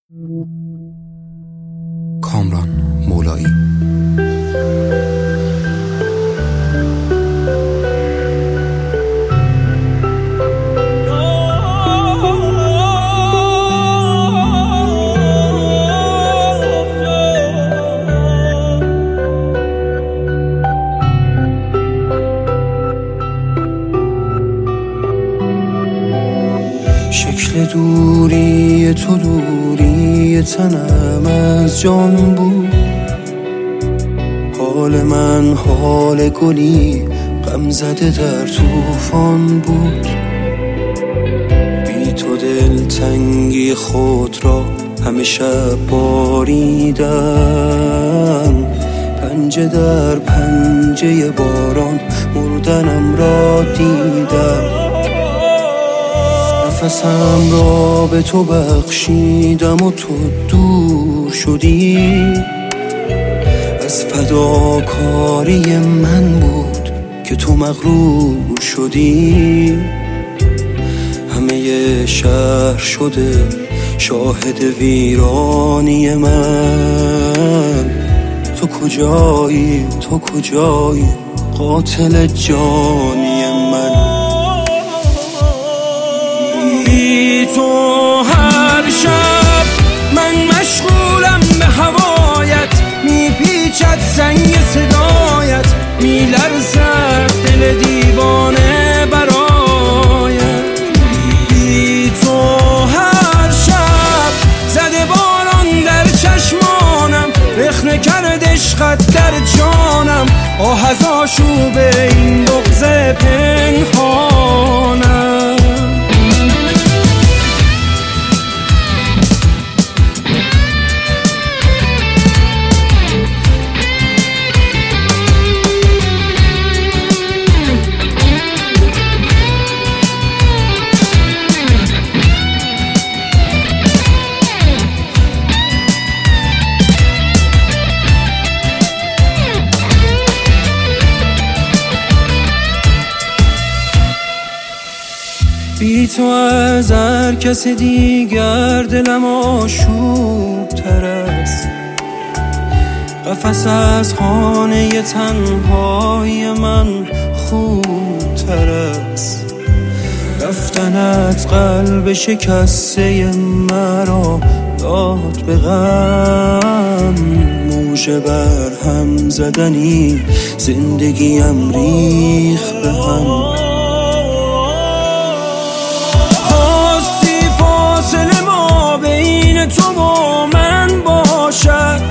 کامران مولایی. شکل دوری تو دوری تنم از جان بود، حال من حال گلی غم زده در طوفان بود. بی تو دلتنگی خود را همه شب باریدم، پنجه در پنجه باران مردنم را دیدم. نفسم را به تو بخشیدم و تو دور شدی، از فداکاری من بود که تو مغرور شدی. همه شهر شده شاهد ویرانی من، تو کجایی تو کجایی قاتل جانی من. تو هر شب من مشغولم به هوایت، میپیچد سنگ صدایت، میلرزد دل دیوانه برایت. بی تو هر شب زده باران در چشمانم، رخنه کرد عشقت در جانم، آه از آشوب این بغض پنهانم. بی تو از هر کس دیگر دلم آشوب تر است، قفس از خانه تنهای من خوب تر است. رفتنت قلب شکسته مرا داد به غم، موج بر هم زدنی زندگیم ریخت به هم. تو با من باشد،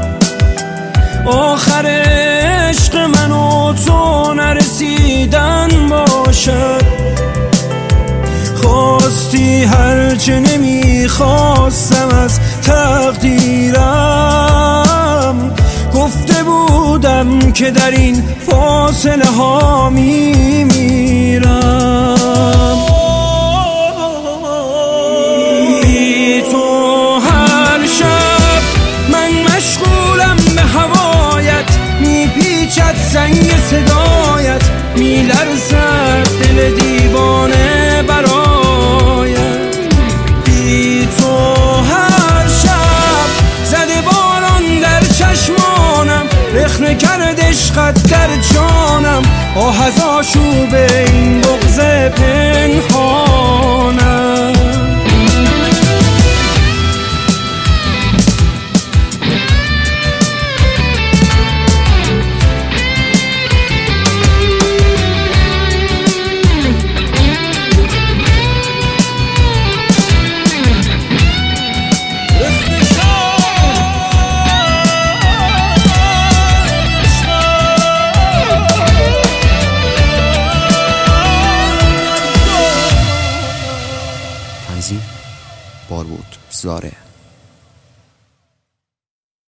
آخر عشق من و تو نرسیدن باشد. خواستی هرچه نمیخواستم از تقدیرم، گفته بودم که در این فاصله ها میمیرم. سنگ صدایت میلرزد دل دیوانه برایت. بی تو هر شب زده باران در چشمانم، رخنه کرد عشقت در جانم، آه از آشوب این بغض پنهانم. بارود زاره.